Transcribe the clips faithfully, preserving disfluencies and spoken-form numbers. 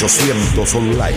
ochocientos Online.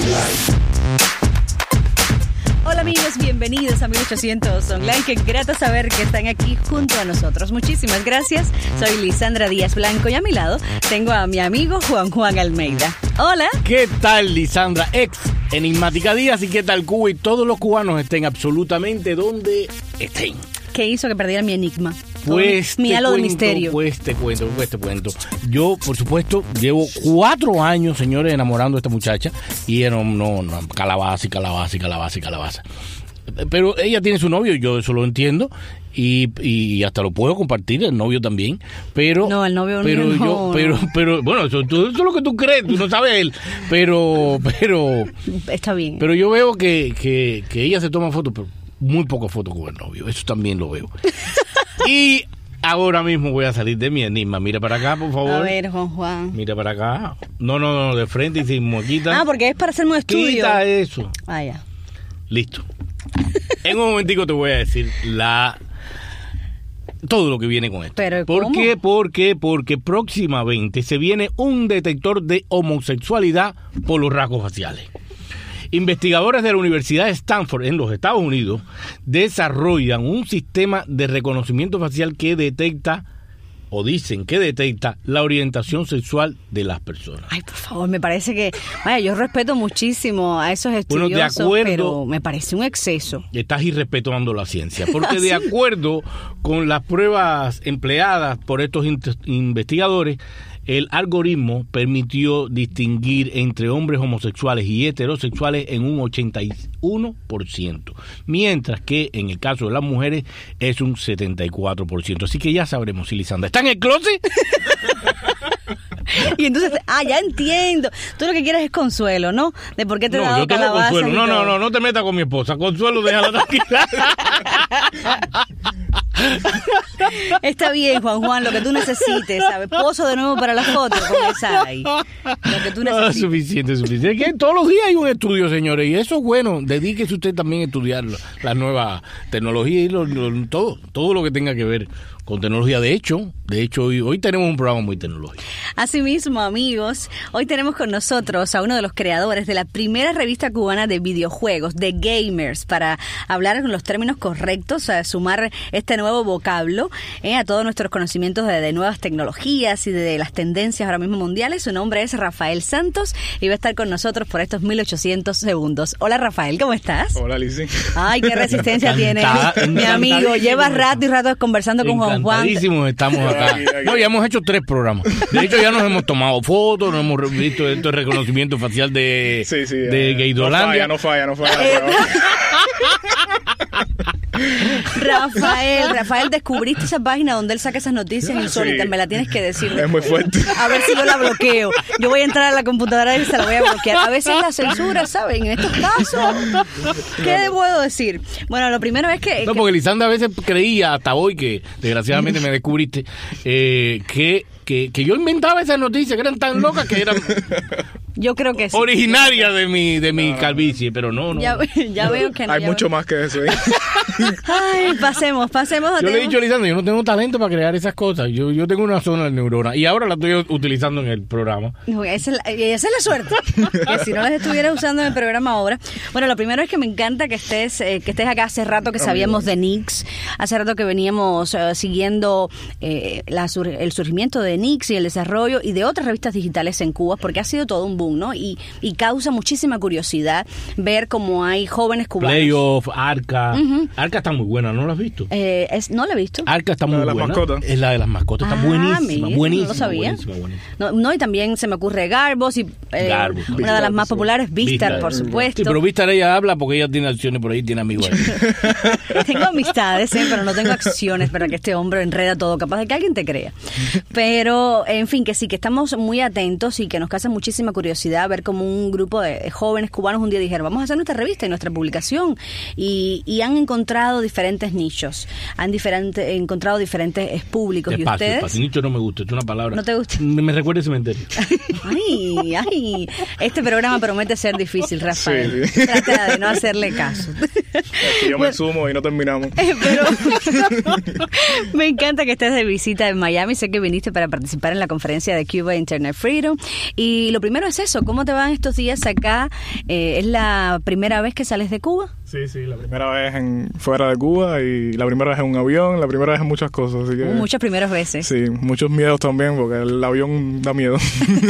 Hola amigos, bienvenidos a mil ochocientos Online. Qué grato saber que están aquí junto a nosotros. Muchísimas gracias. Soy Lisandra Díaz Blanco y a mi lado tengo a mi amigo Juan Juan Almeida. Hola. ¿Qué tal, Lisandra? Ex Enigmática Díaz. ¿Y qué tal, Cuba? Y todos los cubanos estén absolutamente donde estén. ¿Qué hizo que perdiera mi enigma? Pues mi te halo cuento, de misterio. Pues te cuento, pues te cuento. Yo, por supuesto, llevo cuatro años, señores, enamorando a esta muchacha. Y no, no, no calabaza y calabaza y calabaza y calabaza. Pero ella tiene su novio, yo eso lo entiendo. Y, y hasta lo puedo compartir, el novio también. Pero no, el novio pero no, yo, no. pero, pero, bueno, eso, eso es lo que tú crees, tú no sabes él. Pero, pero. Está bien. Pero yo veo que, que, que ella se toma fotos, pero muy pocas fotos con el novio. Eso también lo veo. Y ahora mismo voy a salir de mi enigma. Mira para acá, por favor. A ver, Juan Juan. Mira para acá. No, no, no, de frente y sin moquita. Ah, porque es para hacerme un estudio. Quita eso. Ah, ya. Listo. En un momentico te voy a decir la todo lo que viene con esto. ¿Pero ¿Por cómo? qué? ¿Por qué? Porque próximamente se viene un detector de homosexualidad por los rasgos faciales. Investigadores de la Universidad de Stanford en los Estados Unidos desarrollan un sistema de reconocimiento facial que detecta, o dicen que detecta, la orientación sexual de las personas. Ay, por favor, me parece que... Vaya, yo respeto muchísimo a esos estudiosos, Bueno, de acuerdo, pero me parece un exceso. Estás irrespetando la ciencia, porque de acuerdo con las pruebas empleadas por estos in- investigadores, el algoritmo permitió distinguir entre hombres homosexuales y heterosexuales en un ochenta y uno por ciento, mientras que en el caso de las mujeres es un setenta y cuatro por ciento. Así que ya sabremos si Lisandra está en el closet. Y entonces, ah, ya entiendo. Tú lo que quieres es consuelo, ¿no? De por qué te he No, dado yo tengo calabazas Consuelo. y No, no, todo. no, no te metas con mi esposa. Consuelo, déjala tranquila. Está bien, Juan Juan, lo que tú necesites, ¿sabes? Pozo de nuevo para la foto con esa ahí. Lo que tú No, necesites. suficiente, suficiente. Es que todos los días hay un estudio, señores, y eso es bueno. Dedíquese usted también a estudiar las nuevas tecnologías y lo, lo- todo, todo lo que tenga que ver con tecnología. De hecho, de hecho hoy, hoy tenemos un programa muy tecnológico. Asimismo, amigos, hoy tenemos con nosotros a uno de los creadores de la primera revista cubana de videojuegos, de Gamers, para hablar con los términos correctos, a sumar este nuevo vocablo eh, a todos nuestros conocimientos de, de nuevas tecnologías y de, de las tendencias ahora mismo mundiales. Su nombre es Rafael Santos y va a estar con nosotros por estos mil ochocientos segundos. Hola, Rafael, ¿cómo estás? Hola, Lizzy. Ay, qué resistencia tiene Encanta- mi amigo. encantadísimo. Lleva rato y rato conversando con Juan Juan. Encantadísimos estamos acá. No, ya hemos hecho tres programas. De hecho, ya nos hemos tomado fotos, nos hemos visto esto de reconocimiento facial de, Sí, sí. de eh, Gaydolandia. No falla, no falla, no Eh, falla. Rafael, Rafael, descubriste esa página donde él saca esas noticias insólitas, Sí. me la tienes que decir. Es muy fuerte. A ver si yo la bloqueo. Yo voy a entrar a la computadora y se la voy a bloquear. A veces la censura, ¿saben? En estos casos, ¿qué puedo decir? Bueno, lo primero es que... No, que- porque Lisandra a veces creía, hasta hoy, que desgraciadamente me descubriste, eh, que, que, que yo inventaba esas noticias, que eran tan locas que eran yo creo que sí. originarias de mi, de mi calvicie, pero no, no. Ya, ya veo que no. Hay ya mucho veo. más que eso. ¿eh? Ay, pasemos, pasemos. a Yo le he temas- dicho a Lisandra, yo no tengo talento para crear esas cosas. Yo, yo tengo una zona de neurona y ahora la estoy utilizando en el programa. No, Esa es, la, esa es la suerte, que si no las estuvieras usando en el programa ahora. Bueno, lo primero es que me encanta que estés eh, que estés acá. Hace rato que sabíamos de Nix, hace rato que veníamos eh, siguiendo eh, la sur- el surgimiento de Nix y el desarrollo y de otras revistas digitales en Cuba, porque ha sido todo un boom, ¿no? Y, y causa muchísima curiosidad ver cómo hay jóvenes cubanos. Playoff, Arca. Arca está muy buena, ¿no la has visto? Eh, es, no lo he visto. Arca está La muy de las buena. mascotas. Es la de las mascotas, está Ah, buenísima, mira, buenísima, no lo sabía. buenísima, buenísima. No, no, y también se me ocurre Garbos y eh, Garbos, una Vistar, de las más sí. populares, Vistar, Vistar. por supuesto. Sí, pero Vistar ella habla porque ella tiene acciones por ahí, tiene amigos ahí. Tengo amistades, ¿eh? Pero no tengo acciones para que este hombre enreda todo, capaz de que alguien te crea. Pero, en fin, que sí, que estamos muy atentos y que nos causa muchísima curiosidad ver cómo un grupo de jóvenes cubanos un día dijeron, vamos a hacer nuestra revista y nuestra publicación. Y, y han encontrado encontrado diferentes nichos, han diferente, encontrado diferentes públicos. Despacio, ¿Y ustedes? despacio. Nicho no me gusta, es una palabra. ¿No te gusta? Me recuerda el cementerio. Ay, ay. Este programa promete ser difícil, Rafael. Sí, sí. Trata de no hacerle caso. Yo bueno, me sumo y no terminamos. Pero me encanta que estés de visita en Miami. Sé que viniste para participar en la conferencia de Cuba Internet Freedom. Y lo primero es eso, ¿cómo te van estos días acá? Eh, ¿Es la primera vez que sales de Cuba? Sí, sí, la primera vez en, fuera de Cuba y la primera vez en un avión, la primera vez en muchas cosas. Así que, uh, muchas primeras veces. Sí, muchos miedos también porque el avión da miedo.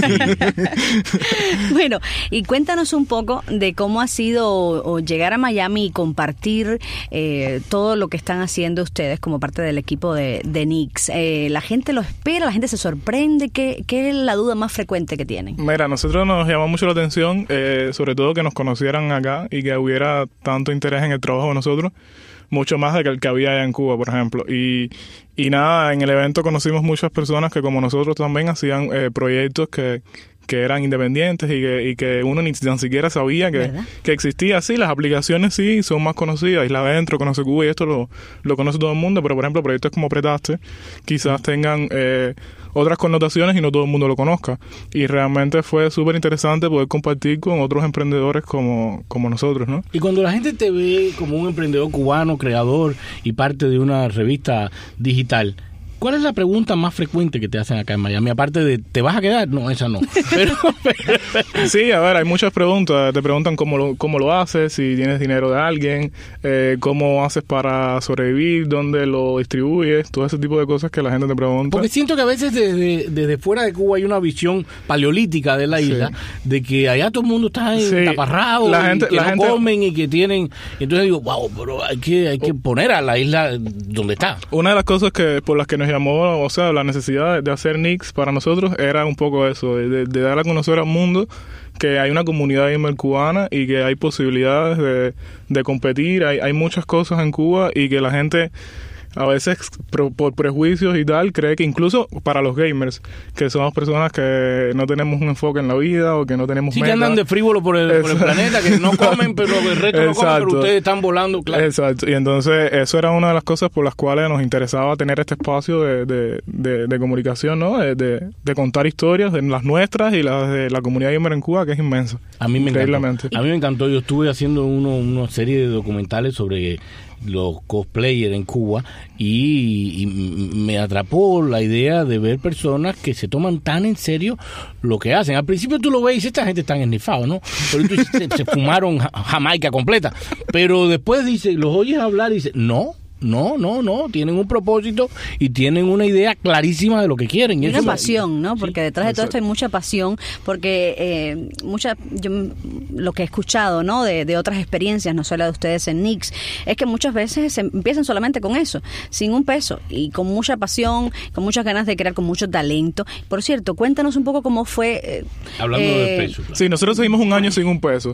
Bueno, y cuéntanos un poco de cómo ha sido o, o llegar a Miami y compartir eh, todo lo que están haciendo ustedes como parte del equipo de, de N I C S. Eh, ¿La gente lo espera? ¿La gente se sorprende? ¿Qué, qué es la duda más frecuente que tienen? Mira, a nosotros nos llamó mucho la atención, eh, sobre todo que nos conocieran acá y que hubiera tanto interés en el trabajo de nosotros, mucho más de que el que había allá en Cuba, por ejemplo. Y, y nada, en el evento conocimos muchas personas que como nosotros también hacían eh, proyectos que, que eran independientes y que, y que uno ni tan siquiera sabía que, que existía. Sí, las aplicaciones sí son más conocidas, Isla Adentro, Conoce Cuba, y esto lo, lo conoce todo el mundo, pero por ejemplo proyectos como Pretaste quizás tengan eh, otras connotaciones y no todo el mundo lo conozca. Y realmente fue súper interesante poder compartir con otros emprendedores como, como nosotros, ¿no? Y cuando la gente te ve como un emprendedor cubano, creador y parte de una revista digital, ¿cuál es la pregunta más frecuente que te hacen acá en Miami? Aparte de, ¿te vas a quedar? No, esa no. Pero, pero... Sí, a ver, hay muchas preguntas. Te preguntan cómo lo, cómo lo haces, si tienes dinero de alguien, eh, cómo haces para sobrevivir, dónde lo distribuyes, todo ese tipo de cosas que la gente te pregunta. Porque siento que a veces desde, desde fuera de Cuba hay una visión paleolítica de la isla, sí, de que allá todo el mundo está sí, taparrado, la gente, y que la no gente... comen y que tienen... Entonces digo, wow, pero hay que, hay que poner a la isla donde está. Una de las cosas que por las que nos llamó, o sea, la necesidad de hacer N I C S para nosotros era un poco eso, de, de dar a conocer al mundo que hay una comunidad gamer cubana y que hay posibilidades de, de competir, hay, hay muchas cosas en Cuba y que la gente a veces pro, por prejuicios y tal cree que incluso para los gamers, que somos personas que no tenemos un enfoque en la vida o que no tenemos sí, metas. Que andan de frívolo por el, por el planeta, que no comen, pero el resto no comen, pero ustedes están volando, claro. Exacto, y entonces eso era una de las cosas por las cuales nos interesaba tener este espacio de, de, de, de comunicación, ¿no? De, de, de contar historias, de las nuestras y las de la comunidad gamer en Cuba, que es inmensa. A mí me encantó. A mí me encantó. Yo estuve haciendo uno, una serie de documentales sobre los cosplayers en Cuba y, y me atrapó la idea de ver personas que se toman tan en serio lo que hacen. Al principio tú lo ves y dices, esta gente está ennifado, ¿no? Pero tú, se, se fumaron Jamaica completa. Pero después dice, los oyes hablar y dices, no. No, no, no, tienen un propósito y tienen una idea clarísima de lo que quieren. Y una eso pasión, ¿no? Porque sí, detrás de todo esto hay mucha pasión, porque eh, mucha, yo lo que he escuchado, ¿no? De, de otras experiencias, no solo de ustedes en N I C S, es que muchas veces se empiezan solamente con eso, sin un peso, y con mucha pasión, con muchas ganas de crear, con mucho talento. Por cierto, cuéntanos un poco cómo fue... Eh, Hablando eh, de peso. Claro. Sí, nosotros seguimos un año sin un peso.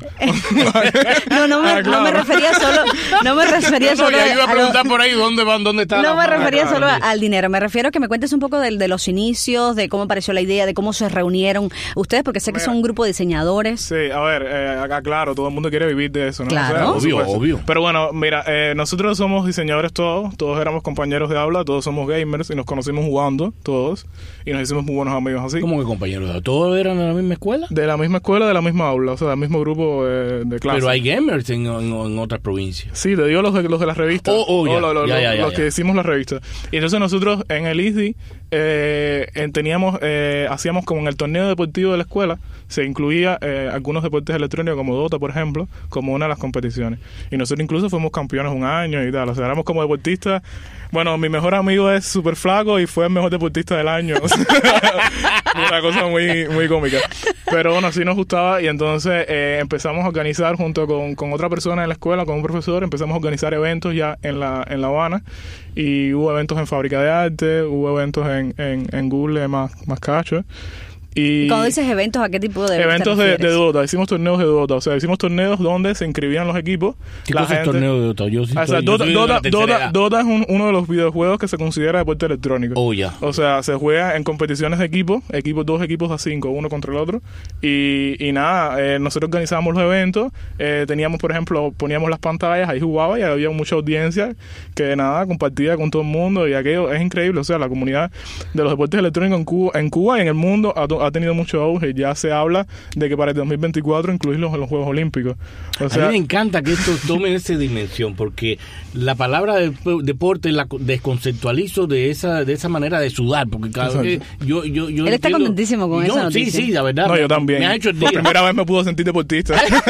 no, no me, ah, claro. no me refería solo... No me refería no, no, solo... Ya iba a preguntar por ahí dónde van, dónde está. No la me refería claro. solo al dinero, me refiero a que me cuentes un poco de, de los inicios, de cómo apareció la idea, de cómo se reunieron ustedes, porque sé que son un grupo de diseñadores. Sí, a ver, eh, acá claro, todo el mundo quiere vivir de eso, ¿no? Claro. O sea, obvio, obvio. Pero bueno, mira, eh, nosotros somos diseñadores todos, todos éramos compañeros de habla, todos somos gamers y nos conocimos jugando, todos, y nos hicimos muy buenos amigos así. ¿Cómo que compañeros de habla? ¿Todos eran de la misma escuela? De la misma escuela, de la misma aula, o sea, del mismo grupo eh, de clase. Pero hay gamers en, en, en otras provincias. Sí, te digo los de, los de las revistas. Oh, oh, ya, lo, lo, ya, ya, los ya, ya. que que hicimos la revista. Y entonces nosotros en el I S D I eh, teníamos, eh, hacíamos como en el torneo deportivo de la escuela, se incluía eh, algunos deportes electrónicos como Dota, por ejemplo, como una de las competiciones. Y nosotros incluso fuimos campeones un año y tal. O sea, éramos como deportistas. Bueno, mi mejor amigo es súper flaco y fue el mejor deportista del año. Una cosa muy, muy cómica. Pero bueno, sí nos gustaba y entonces eh, empezamos a organizar junto con, con otra persona en la escuela, con un profesor, empezamos a organizar eventos ya en La, en La Habana. Y hubo eventos en Fábrica de Arte, hubo eventos en, en, en Google más, más cacho. Y cuando dices eventos, ¿a qué tipo de eventos de, de Dota? Hicimos torneos de Dota, o sea, hicimos torneos donde se inscribían los equipos. ¿Qué la cosa gente, es torneo de Dota? Yo sí o sea, estoy, Dota, yo Dota, Dota, Dota es un, uno de los videojuegos que se considera deporte electrónico. Oh, ya. O sea, se juega en competiciones de equipos, equipos dos equipos a cinco, uno contra el otro. Y, y nada, eh, nosotros organizábamos los eventos, eh, teníamos, por ejemplo, poníamos las pantallas, ahí jugaba y había mucha audiencia que nada, compartía con todo el mundo y aquello es increíble. O sea, la comunidad de los deportes electrónicos en Cuba, en Cuba y en el mundo ha, ha tenido mucho auge. Ya se habla de que para el dos mil veinticuatro incluirlos en los Juegos Olímpicos. O sea, a mí me encanta que esto tome esa dimensión, porque la palabra de, deporte la desconceptualizo de esa de esa manera de sudar, porque cada vez yo, yo, yo Él está entiendo, contentísimo con yo, esa noticia. Sí, sí, la verdad. No, me, yo también. Me ha hecho el Por día. primera vez me pudo sentir deportista.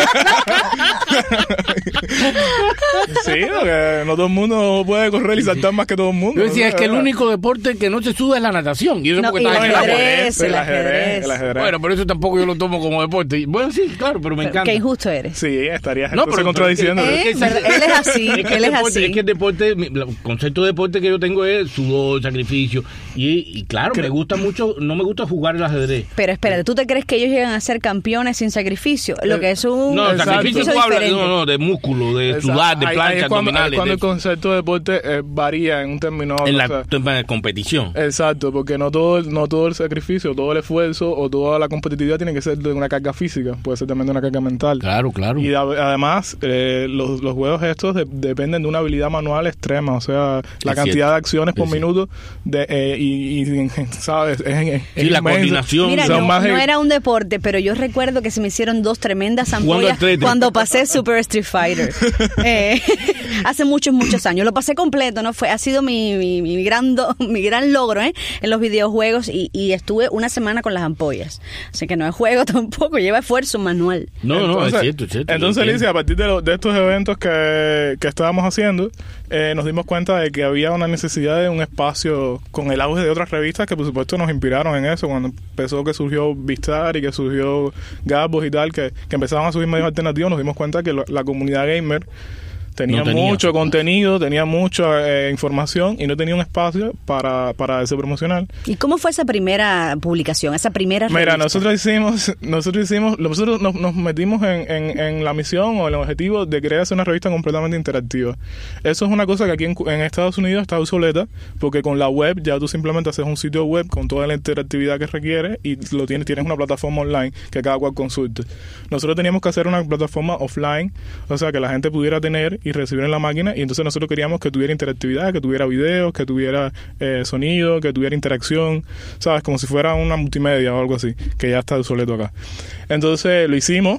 Sí, porque no todo el mundo puede correr y saltar más que todo el mundo. Yo decía, ¿no? es que el único deporte que no se suda es la natación. Y eso No, porque y está el en el agua. ajedrez, el ajedrez. el ajedrez. Bueno, por eso tampoco yo lo tomo como deporte. Bueno, sí, claro, pero me Pero encanta. qué injusto eres. Sí, estarías No, entonces pero- contradiciendo. pero ¿Eh? es que- Pero él es así, Es que él el es deporte, así. es que el deporte, mi- el concepto de deporte que yo tengo es sudor, sacrificio. Y, y claro, me gusta mucho, no me gusta jugar el ajedrez. Pero espérate, ¿tú te crees que ellos llegan a ser campeones sin sacrificio? Lo que es un No, Exacto. sacrificio sacrificio tú hablas, diferente. no, no, de músculo, de Exacto. sudar, de Ahí- ahí plancha, es cuando, ahí abdominales. cuando de- el concepto de deporte eh, varía en un término. en o la, sea, en la competición. exacto, porque no todo, el- no todo el sacrificio, todo el esfuerzo o toda la competitividad tiene que ser de una carga física, puede ser también de una carga mental. Claro, claro. Y a- además, eh, los, los juegos estos de- dependen de una habilidad manual extrema, o sea, la Es cantidad cierto. de acciones por Es cierto. minuto de, eh, y, y, ¿sabes? Es, es, es Sí, la inmensa. coordinación. Mira, Son no, más de- no era un deporte, pero yo recuerdo que se me hicieron dos tremendas Jugando ampollas al Tetris. cuando pasé Super Street Fighter. Eh, hace muchos, muchos años. Lo pasé completo, ¿no? Fue, ha sido mi, mi, mi, gran, do- mi gran logro, ¿eh? En los videojuegos y, y estuve una semana con las ampollas. Así que no es juego tampoco, lleva esfuerzo manual. No, no, Entonces- es cierto, es cierto. Entonces, Lo entiendo. Alicia, a partir de, lo- de estos eventos que, que estábamos haciendo, eh, nos dimos cuenta de que había una necesidad de un espacio con el auge de otras revistas que, por supuesto, nos inspiraron en eso. Cuando empezó que surgió Vistar y que surgió Gabos y tal, que, que empezaban a subir medios alternativos, nos dimos cuenta que lo- la comunidad gamer tenía, No tenía. mucho contenido, tenía mucha eh, información y no tenía un espacio para, para ese promocional. ¿Y cómo fue esa primera publicación, esa primera Mira, revista? nosotros hicimos, nosotros hicimos, nosotros nos, nos metimos en, en, en la misión o el objetivo de crear una revista completamente interactiva. Eso es una cosa que aquí en, Cu- en Estados Unidos está obsoleta, porque con la web ya tú simplemente haces un sitio web con toda la interactividad que requiere y lo tienes, tienes una plataforma online que cada cual consulte. Nosotros teníamos que hacer una plataforma offline, o sea, que la gente pudiera tener y recibir en la máquina, y entonces nosotros queríamos que tuviera interactividad, que tuviera videos, que tuviera eh, sonido, que tuviera interacción, ¿sabes? Como si fuera una multimedia o algo así, que ya está obsoleto acá. Entonces lo hicimos,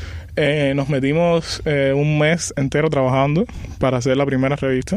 eh, nos metimos eh, un mes entero trabajando para hacer la primera revista,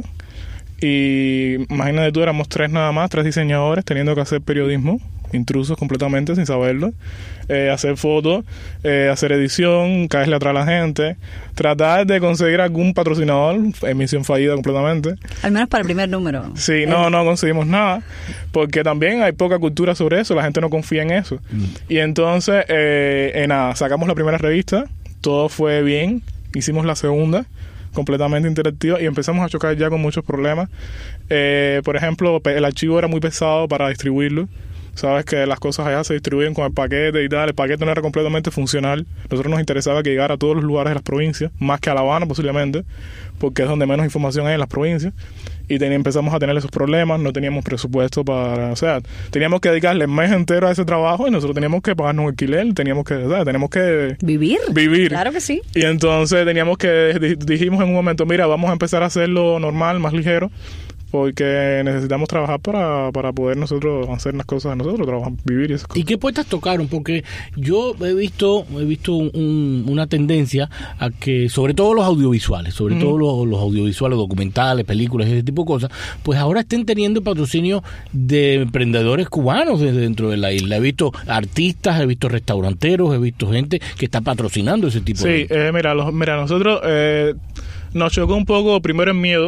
y imagínate tú, éramos tres nada más, tres diseñadores teniendo que hacer periodismo, intrusos completamente sin saberlo, eh, hacer fotos, eh, hacer edición, caerle atrás a la gente, tratar de conseguir algún patrocinador, emisión fallida completamente. Al menos para el primer número. Sí, no, no conseguimos nada, porque también hay poca cultura sobre eso, la gente no confía en eso. Y entonces, eh, eh, nada, sacamos la primera revista, todo fue bien, hicimos la segunda, completamente interactiva, y empezamos a chocar ya con muchos problemas. Eh, por ejemplo, pe- el archivo era muy pesado para distribuirlo. Sabes que las cosas allá se distribuyen con el paquete y tal. El paquete no era completamente funcional. Nosotros nos interesaba que llegara a todos los lugares de las provincias, más que a La Habana posiblemente, porque es donde menos información hay en las provincias. Y ten- empezamos a tener esos problemas, no teníamos presupuesto para... O sea, teníamos que dedicarle el mes entero a ese trabajo y nosotros teníamos que pagarnos alquiler, teníamos que... O sea, teníamos que... ¿Vivir? Vivir. Claro que sí. Y entonces teníamos que... di- Dijimos en un momento, mira, vamos a empezar a hacerlo normal, más ligero, porque necesitamos trabajar para, para poder nosotros hacer las cosas de nosotros, trabajar, vivir y esas cosas. ¿Y qué puertas tocaron? Porque yo he visto he visto un- una tendencia a que, sobre todo los audiovisuales, sobre Ujú. todo los, los audiovisuales, documentales, películas, ese tipo de cosas, pues ahora estén teniendo patrocinio de emprendedores cubanos desde dentro de la isla. He visto artistas, he visto restauranteros, he visto gente que está patrocinando ese tipo de... Sí, eh, mira, los, mira, nosotros eh, nos chocó un poco primero el miedo,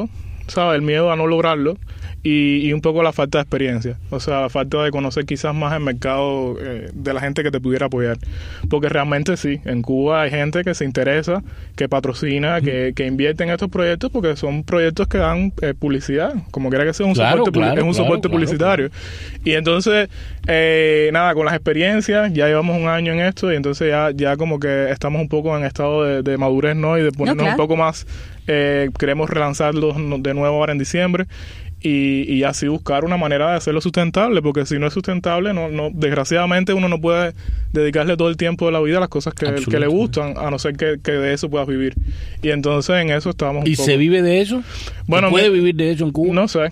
¿sabes? El miedo a no lograrlo y, y un poco la falta de experiencia. O sea, la falta de conocer quizás más el mercado eh, de la gente que te pudiera apoyar. Porque realmente sí, en Cuba hay gente que se interesa, que patrocina, que, que invierte en estos proyectos porque son proyectos que dan eh, publicidad, como quiera que sea un claro, soporte, claro, es un claro, soporte claro, publicitario. Claro. Y entonces, eh, nada, con las experiencias, ya llevamos un año en esto y entonces ya, ya como que estamos un poco en estado de, de madurez, ¿no? Y de ponernos no, claro. un poco más, eh, queremos relanzarlos de nuevo ahora en diciembre. Y, y así buscar una manera de hacerlo sustentable, porque si no es sustentable, no, no desgraciadamente uno no puede dedicarle todo el tiempo de la vida a las cosas que, que le gustan, a no ser que, que de eso puedas vivir. Y entonces en eso estamos un ¿Y poco... se vive de eso? Bueno, ¿Se puede me... vivir de eso en Cuba? No sé.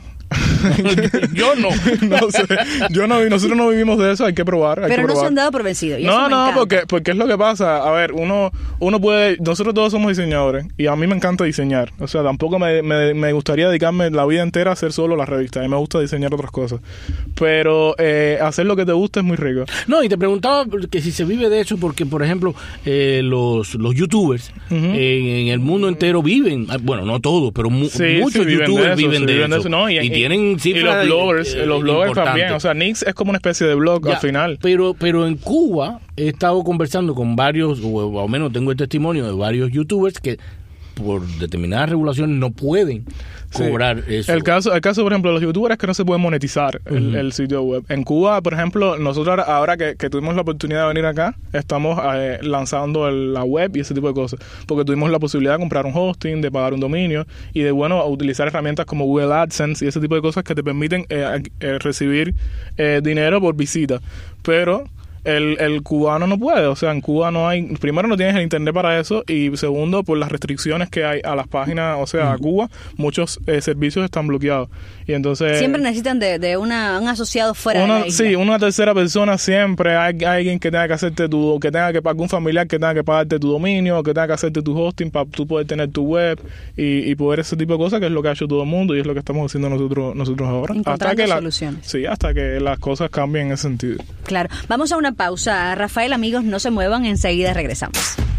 yo no. no sé. Yo no, nosotros no vivimos de eso, hay que probar. Hay Pero que no probar. se han dado por vencidos. No, no, porque, porque es lo que pasa. A ver, uno uno puede, nosotros todos somos diseñadores y a mí me encanta diseñar. O sea, tampoco me, me, me gustaría dedicarme la vida entera a hacer solo las revistas. A mí me gusta diseñar otras cosas. Pero eh, hacer lo que te gusta es muy rico. No, y te preguntaba que si se vive de eso porque, por ejemplo, eh, los, los youtubers uh-huh. eh, en el mundo entero viven, bueno, no todos, pero mu- sí, muchos sí, viven youtubers de eso, viven sí, de viven eso. De eso no, y, y y tienen cifras. Y los bloggers, eh, los bloggers también. O sea, Nix es como una especie de blog ya, al final. Pero, pero en Cuba he estado conversando con varios, o al menos tengo el testimonio de varios youtubers que por determinadas regulaciones no pueden cobrar sí. eso. El caso, el caso, por ejemplo, de los youtubers es que no se puede monetizar uh-huh. el, el sitio web. En Cuba, por ejemplo, nosotros ahora que, que tuvimos la oportunidad de venir acá, estamos eh, lanzando el, la web y ese tipo de cosas. Porque tuvimos la posibilidad de comprar un hosting, de pagar un dominio y de, bueno, utilizar herramientas como Google AdSense y ese tipo de cosas que te permiten eh, eh, recibir eh, dinero por visita. Pero... El, el cubano no puede, o sea, en Cuba no hay, primero no tienes el internet para eso y segundo, por las restricciones que hay a las páginas, o sea, a Cuba, muchos eh, servicios están bloqueados. Y entonces... Siempre necesitan de, de una, un asociado fuera una, de la isla. Sí, una tercera persona siempre, hay, hay alguien que tenga que hacerte tu, que tenga que pagar, un familiar que tenga que pagarte tu dominio, que tenga que hacerte tu hosting para tú poder tener tu web y, y poder ese tipo de cosas, que es lo que ha hecho todo el mundo y es lo que estamos haciendo nosotros nosotros ahora. Encontrando hasta que soluciones. La, sí, hasta que las cosas cambien en ese sentido. Claro. Vamos a una pausa. Rafael, amigos, no se muevan, enseguida regresamos.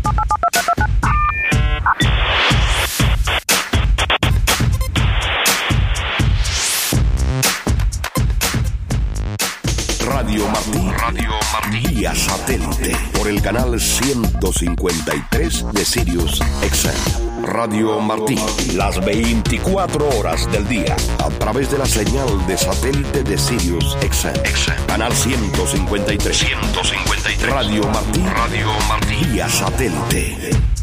Radio Martí, Radio Martí, vía satélite, por el canal ciento cincuenta y tres de Sirius X M. Radio Martí, las veinticuatro horas del día, a través de la señal de satélite de Sirius X M. Canal ciento cincuenta y tres. ciento cincuenta y tres. Radio Martí, Radio Martí, vía satélite.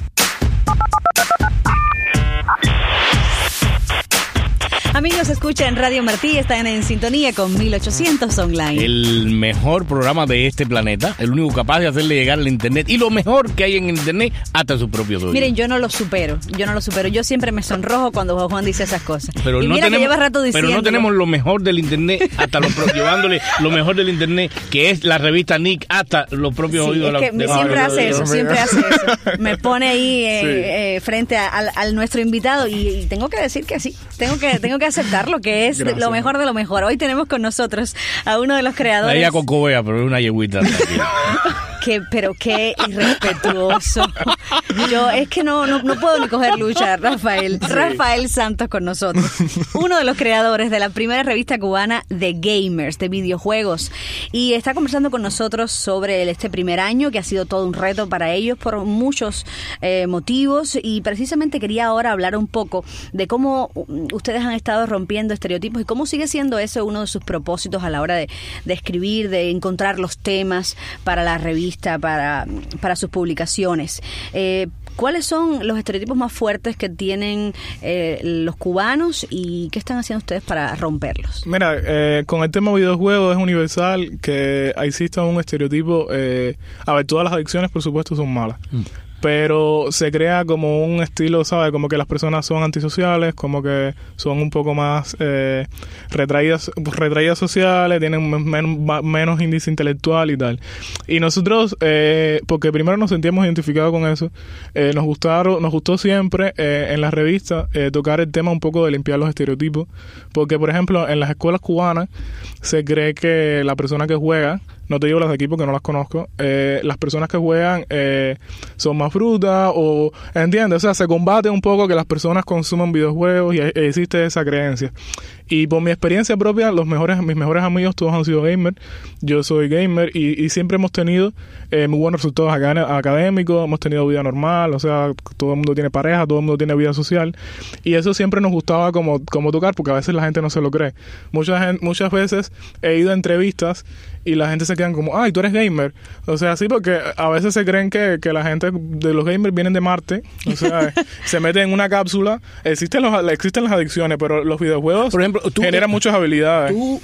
Amigos, escuchan Radio Martí, están en sintonía con mil ochocientos Online. El mejor programa de este planeta, el único capaz de hacerle llegar al internet y lo mejor que hay en el internet hasta sus propios oídos. Miren, yo no lo supero, yo no lo supero. Yo siempre me sonrojo cuando Juan dice esas cosas. Pero y no mira tenemos, que lleva rato diciendo. Pero no tenemos lo mejor del internet, hasta lo pro, llevándole lo mejor del internet, que es la revista Nick, hasta los propios sí, oídos. Es que de la, siempre de la, hace de la, eso, de la, siempre hace eso. Me pone ahí eh, sí. eh, frente a, a, a nuestro invitado y, y tengo que decir que sí, tengo que tengo que aceptarlo, que es Gracias. Lo mejor de lo mejor. Hoy tenemos con nosotros a uno de los creadores. Ella con cobea, pero es una yeguita. Que, pero qué irrespetuoso. Yo es que no, no, no puedo ni coger lucha, Rafael. Sí. Rafael Santos con nosotros. Uno de los creadores de la primera revista cubana de gamers, de videojuegos. Y está conversando con nosotros sobre este primer año, que ha sido todo un reto para ellos por muchos eh, motivos. Y precisamente quería ahora hablar un poco de cómo ustedes han estado rompiendo estereotipos y cómo sigue siendo ese uno de sus propósitos a la hora de, de escribir, de encontrar los temas para la revista, para, para sus publicaciones. Eh, ¿Cuáles son los estereotipos más fuertes que tienen eh, los cubanos y qué están haciendo ustedes para romperlos? Mira, eh, con el tema videojuegos es universal que exista un estereotipo. Eh, a ver, todas las adicciones, por supuesto, son malas. Mm. Pero se crea como un estilo, ¿sabes? Como que las personas son antisociales, como que son un poco más eh, retraídas, retraídas sociales, tienen men, menos índice intelectual y tal. Y nosotros, eh, porque primero nos sentíamos identificados con eso, eh, nos gustaron, nos gustó siempre eh, en la revista eh, tocar el tema un poco de limpiar los estereotipos, porque por ejemplo en las escuelas cubanas se cree que la persona que juega no te digo las de aquí porque no las conozco, eh, las personas que juegan eh, son más brutas o, ¿entiendes? O sea, se combate un poco que las personas consuman videojuegos y e- existe esa creencia. Y por mi experiencia propia, los mejores, mis mejores amigos todos han sido gamers. Yo soy gamer y, y siempre hemos tenido eh, muy buenos resultados acá- académicos, hemos tenido vida normal, o sea, todo el mundo tiene pareja, todo el mundo tiene vida social. Y eso siempre nos gustaba como, como tocar, porque a veces la gente no se lo cree. Muchas, gen- muchas veces he ido a entrevistas y la gente se quedan como, ay, tú eres gamer. O sea, sí, porque a veces se creen que, que la gente de los gamers vienen de Marte. O sea, se meten en una cápsula. Existen, los, existen las adicciones, pero los videojuegos Por ejemplo, tú, generan muchas habilidades. ¿Tú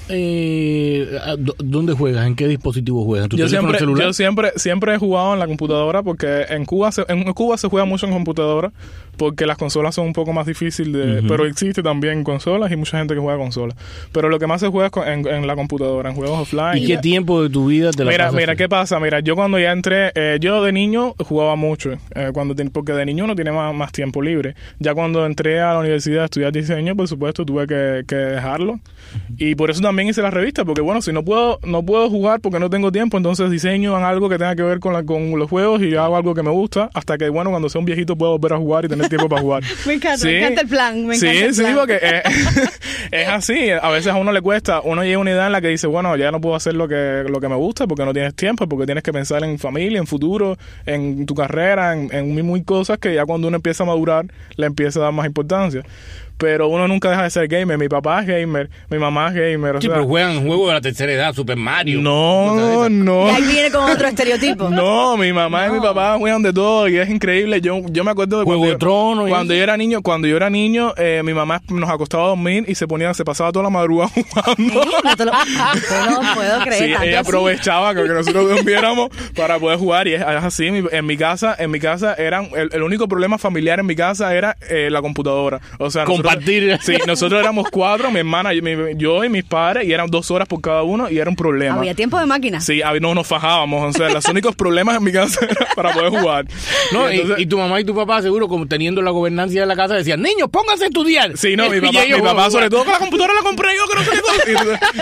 eh, dónde juegas? ¿En qué dispositivo juegas? ¿En tu Yo teléfono siempre, celular? yo siempre, siempre he jugado en la computadora porque en Cuba se, en Cuba se juega mucho en computadora porque las consolas son un poco más difíciles de, uh-huh. pero existe también consolas y mucha gente que juega consolas. Pero lo que más se juega es con, en, en la computadora, en juegos offline. ¿Y qué ya. tiempo de tu vida te la Mira, pasas mira, así? ¿qué pasa? Mira, yo cuando ya entré, eh, yo de niño jugaba mucho, eh, cuando te, porque de niño uno tiene más, más tiempo libre. Ya cuando entré a la universidad a estudiar diseño, por supuesto, tuve que, que dejarlo. Uh-huh. Y por eso también hice la revista, porque bueno, si no puedo no puedo jugar porque no tengo tiempo, entonces diseño en algo que tenga que ver con, la, con los juegos y hago algo que me gusta, hasta que, bueno, cuando sea un viejito puedo volver a jugar y tener tiempo para jugar. Me encanta, sí, me encanta el plan, me encanta sí, el plan. Sí, porque eh, es así, a veces a uno le cuesta, uno llega a una edad en la que dice, bueno, ya no puedo hacer lo que, lo que me gusta porque no tienes tiempo, porque tienes que pensar en familia, en futuro, en tu carrera, en, en muy, muy cosas que ya cuando uno empieza a madurar le empieza a dar más importancia. Pero uno nunca deja de ser gamer. Mi papá es gamer, mi mamá es gamer. O sí, sea, pero juegan juegos de la tercera edad, Super Mario. No, no. Y ahí viene con otro estereotipo. No, mi mamá no. y mi papá juegan de todo y es increíble. Yo, yo me acuerdo de Juego cuando, de Tronos. Yo, cuando yo era niño, cuando yo era niño, eh, mi mamá nos acostaba a dormir y se ponía, se pasaba toda la madrugada jugando. No te lo, no puedo creer. Sí, tanto ella así. aprovechaba que nosotros durmiéramos para poder jugar y es, es así. Mi, en mi casa, en mi casa eran el, el único problema familiar en mi casa era eh, la computadora. O sea, nosotros, compartir. Sí, nosotros éramos cuatro, mi hermana, yo, mi, yo y mis padres, y eran dos horas por cada uno y era un problema. ¿Había tiempo de máquina? Sí, no nos fajábamos. O sea, los únicos problemas en mi casa eran para poder jugar. No, y, entonces, y, y tu mamá y tu papá, seguro, como teniendo la gobernancia de la casa, decían, niños, pónganse a estudiar. Sí, no, mi papá, mi papá sobre todo con la computadora la compré yo, que no sé qué.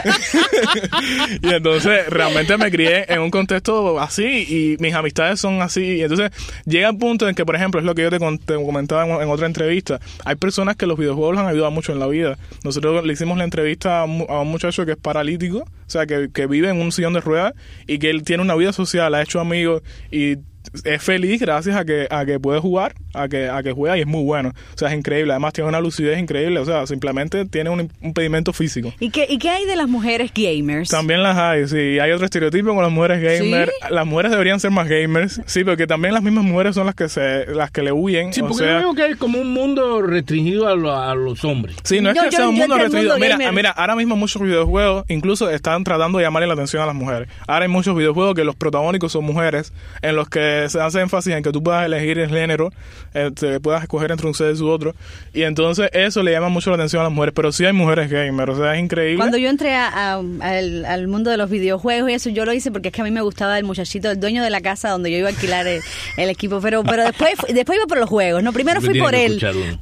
Y, y entonces, realmente me crié en un contexto así y mis amistades son así. Y entonces, llega el punto en que, por ejemplo, es lo que yo te, te comentaba en, en otra entrevista, hay personas que los videojuegos les han ayudado mucho en la vida. Nosotros le hicimos la entrevista a un, a un muchacho que es paralítico, o sea, que, que vive en un sillón de ruedas y que él tiene una vida social, ha hecho amigos y es feliz gracias a que a que puede jugar, a que a que juega y es muy bueno. O sea, es increíble. Además tiene una lucidez increíble. O sea, simplemente tiene un impedimento físico. ¿Y qué, ¿Y qué hay de las mujeres gamers? También las hay, sí. Hay otro estereotipo con las mujeres gamers. ¿Sí? Las mujeres deberían ser más gamers. Sí, porque también las mismas mujeres son las que se las que le huyen. Sí, o porque sea, yo veo que es como un mundo restringido a, lo, a los hombres. Sí, no es yo, que yo, sea un yo mundo restringido. Mundo mira, gamer. mira, ahora mismo muchos videojuegos incluso están tratando de llamarle la atención a las mujeres. Ahora hay muchos videojuegos que los protagónicos son mujeres, en los que se hace énfasis en que tú puedas elegir el género, eh, te puedas escoger entre un sexo u otro, y entonces eso le llama mucho la atención a las mujeres, pero sí hay mujeres gamers, o sea, es increíble. Cuando yo entré a, a, al, al mundo de los videojuegos y eso, yo lo hice porque es que a mí me gustaba el muchachito, el dueño de la casa donde yo iba a alquilar el, el equipo, pero pero después después iba por los juegos, no, primero fui por él.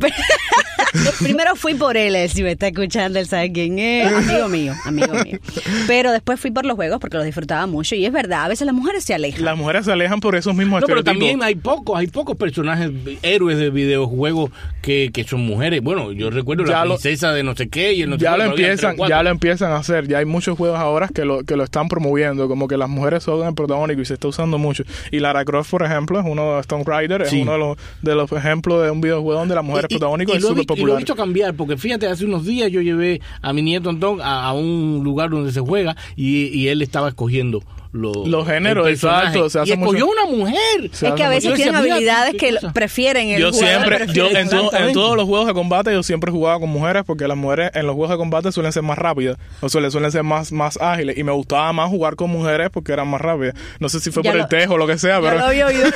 Primero fui por él, él si me está escuchando, él sabe quién es, amigo mío, amigo mío. Pero después fui por los juegos porque los disfrutaba mucho y es verdad, a veces las mujeres se alejan. Las mujeres se alejan por esos mismos no, pero estereotipos. también hay pocos, hay pocos personajes, héroes de videojuegos que, que son mujeres. Bueno, yo recuerdo ya la princesa lo, de no sé qué y el no sé ya qué, lo no empiezan, ya lo empiezan a hacer. Ya hay muchos juegos ahora que lo que lo están promoviendo, como que las mujeres son el protagónico y se está usando mucho. Y Lara Croft, por ejemplo, es uno de Tomb Raider, sí. es uno de los, de los ejemplos de un videojuego donde la mujer es protagónico y, y es súper popular. Y lo he visto cambiar, porque fíjate, hace unos días yo llevé a mi nieto Antón a, a un lugar donde se juega y, y él estaba escogiendo Lo, los géneros, exacto. Se hace y escogió mucho... una mujer. Se es que a veces tienen decía, habilidades que cosa? prefieren el yo jugador siempre, yo en, todo, en todos los juegos de combate yo siempre jugaba con mujeres porque las mujeres en los juegos de combate suelen ser más rápidas o suelen, suelen ser más, más ágiles y me gustaba más jugar con mujeres porque eran más rápidas. No sé si fue ya por lo, el tejo o lo que sea, pero... Lo había oído.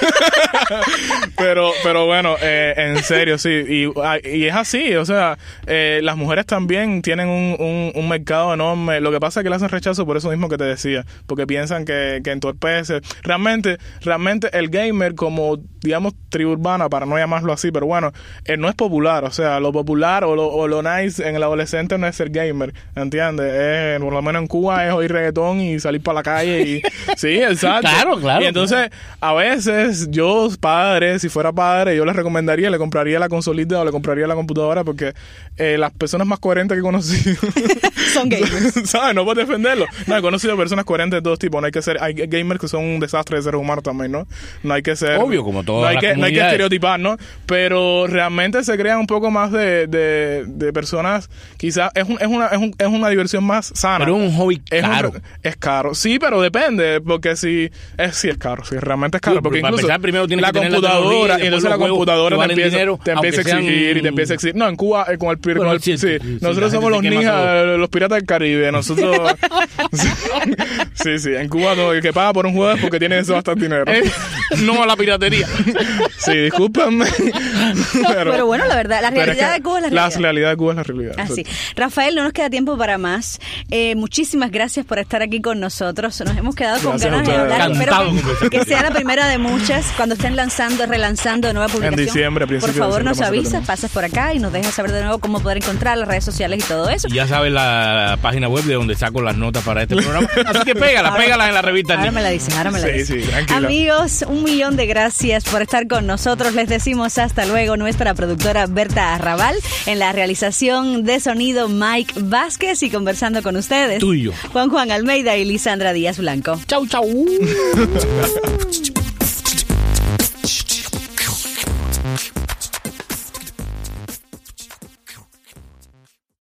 pero pero bueno, eh, en serio, sí. Y, y es así, o sea, eh, las mujeres también tienen un, un, un mercado enorme. Lo que pasa es que le hacen rechazo por eso mismo que te decía, porque piensan que que, que entorpece. Realmente, realmente el gamer como, digamos, tribu urbana, para no llamarlo así, pero bueno, eh, no es popular. O sea, lo popular o lo, o lo nice en el adolescente no es ser gamer, ¿entiendes? Eh, por lo menos en Cuba es oír reggaetón y salir para la calle y... sí, exacto. Claro, claro. Y entonces, a veces, yo, padre, si fuera padre, yo les recomendaría, le compraría la consolita o le compraría la computadora porque eh, las personas más coherentes que he conocido... son gamers. ¿Sabes? No puedo defenderlo. No, he conocido personas coherentes de todos tipos. No hay que ser... Hay gamers que son un desastre de seres humanos también, ¿no? No hay que ser... Obvio, como todas no hay las que, no hay que comunidades. estereotipar, ¿no? Pero realmente se crean un poco más de, de, de personas... Quizás es, un, es, una, es, un, es una diversión más sana. Pero es un hobby Es un- caro. es caro. Sí, pero depende. Porque si... Es, sí, es caro. Sí, realmente es caro. Sí, porque para incluso empezar, primero tienes la que tener la computadora... tecnología, Y entonces después la los juegos computadora que te valen empieza, dinero, te empieza a aunque sean- exigir y te empieza a exigir. No, en Cuba, eh, con el... Con Bueno, el sí, sí, sí, sí, nosotros la somos los gente se quema ninjas, todo. los piratas del Caribe. Nosotros... sí, sí. En Cuba no, el que paga por un juego es porque tiene eso bastante dinero. No a la piratería. Sí, discúlpenme. Pero, Pero bueno, la verdad, la pero realidad que de Cuba es la realidad. La realidad de Cuba es la realidad. Así. Rafael, no nos queda tiempo para más. Eh, muchísimas gracias por estar aquí con nosotros. Nos hemos quedado con Gracias a ganas de ustedes. hablar. Espero Encantado de que, conversar que sea la primera de muchas. Cuando estén lanzando, relanzando nueva publicación. diciembre, a por principios de favor, diciembre, nos más o avisas, menos. pasas por acá y nos dejas saber de nuevo cómo poder encontrar las redes sociales y todo eso. Y ya sabes la página web de donde saco las notas para este programa. Así que pégalas, Ahora- pégalas en la revista. Ahora Nick. me la dices, ahora me la Sí, dices. sí, tranquila. Amigos, un millón de gracias por estar con nosotros. Les decimos hasta luego. Nuestra productora Berta Arrabal, en la realización de sonido Mike Vázquez, y conversando con ustedes Tuyo. Juan Juan Almeida y Lisandra Díaz Blanco. Chau, chau.